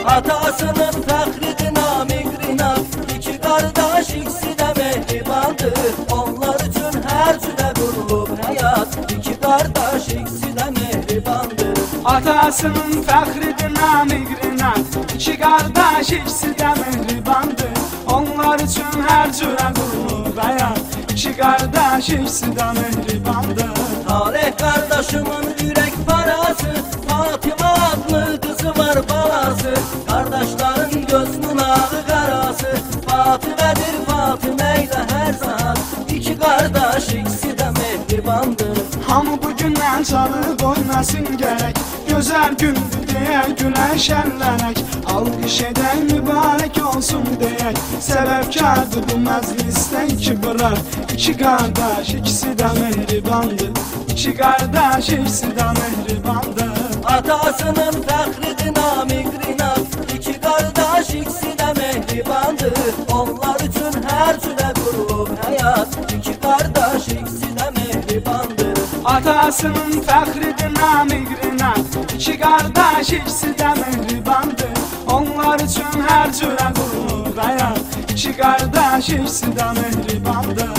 Atasının fəxridir namiqrinat, iki qardaş ikisi də mehribandır. Onlar üçün hər cürə qurulub həyat, iki qardaş ikisi də mehribandır. Atasının fəxridir namiqrinat, iki qardaş ikisi də mehribandır. Onlar üçün hər cürə qurulub həyat, iki qardaş ikisi də mehribandır. Taleh qardaşımın ürək parası, Fatıma adlı qızı var balası. Qardaşların gözünün ağı qarası, Fatımədir Fatımə ilə hər saat, iki qardaş ikisi də mehribandır. Hamı bugündən çalıb oynasın gərək, gözəl gündür deyə güləşənlənək. Alqış edək mübarək olsun deyək, səbəbkardır bu məclisdən ki bırak. İki qardaş ikisi də mehribandır, iki qardaş ikisi də mehribandır. Atasının fəxridir namiqrinat, iki qardaş ikisi də mehribandır. Onlar üçün hər cürə qurulub həyat, iki qardaş ikisi də mehribandır. Atasının fəxridir namiqrinat, iki qardaş ikisi də mehribandır. Onlar üçün hər cürə qurulub həyat, iki qardaş ikisi də mehribandır.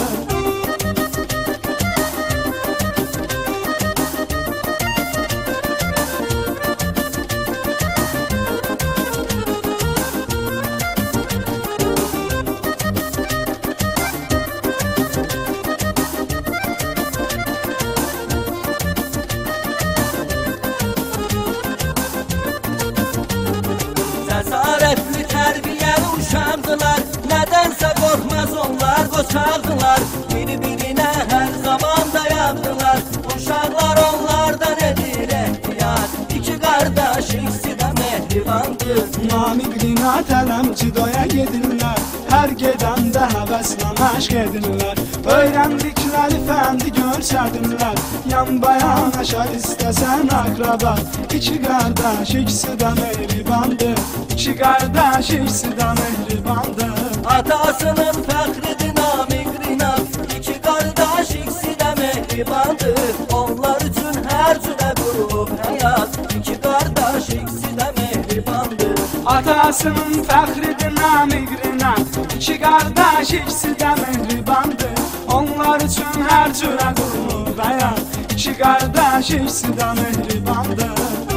Cəsarətli tərbiyəli uşaqdılar, nədənsə qorxmaz onlar qoçaqdılar. Bir-birinə hər zaman dayandılar, uşaqlar onlardan edir ehtiyat, iki qardaş ikisi də mehribandır. Namiqrinat ələmci doya gedirlər, hər gedəndə həvəslə məşq edirlər. Öyrəndikləri fəndi görsədirlər, yan bayan aşar istəsən akraba. İki qardaş ikisi də mehribandır, iki qardaş ikisi də mehribandır. Atasının fəxridir namiqrinat, iki qardaş ikisi də mehribandır. Onlar üçün hər cürə qurulub həyat, iki qardaş ikisi də mehribandır. Atasının fəxridir namiqrinat, iki qardaş ikisi də mehribandır. Onlar üçün hər cürə qurulub həyat, iki qardaş ikisi də mehribandır.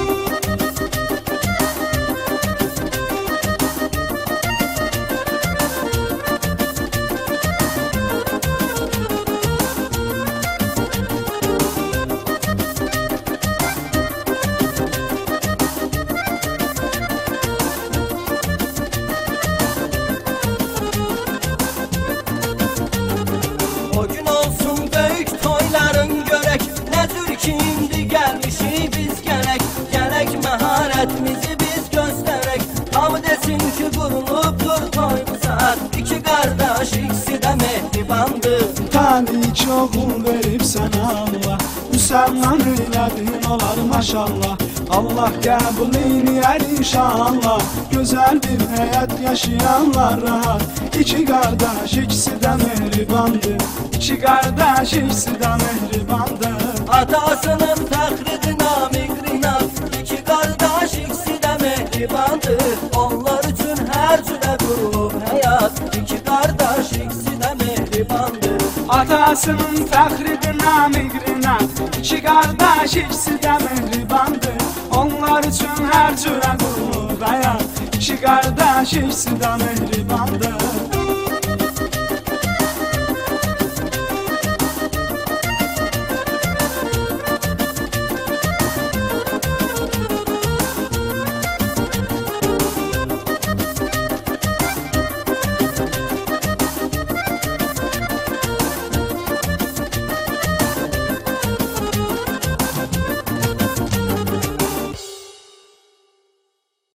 O gün olsun böyük toyların görək, nə tür ki indi gəlmişik biz gərək. Gərək məharətimizi biz göstərək, hamı desin ki qurulubdur toymuza, iki qardaş ikisi də mehribandır. Tani çoxul verib sənə Allah, müsəlman eylədin olar maşallah. Allah qəbul eyləyər inşallah, gözəl bir həyat yaşayanlar rahat. İki qardaş ikisi də mehribandır, iki qardaş ikisi də mehribandır. Atasının fəxridir namiqrinat, iki qardaş ikisi də mehribandır. Onlar üçün hər cürə qurulub həyat, iki qardaş ikisi də mehribandır. Atasının fəxridir namiqrinat, iki qardaş ikisi də mehribandır. Onlar üçün hər cürə qurulub həyat, iki qardaş ikisi də mehribandır.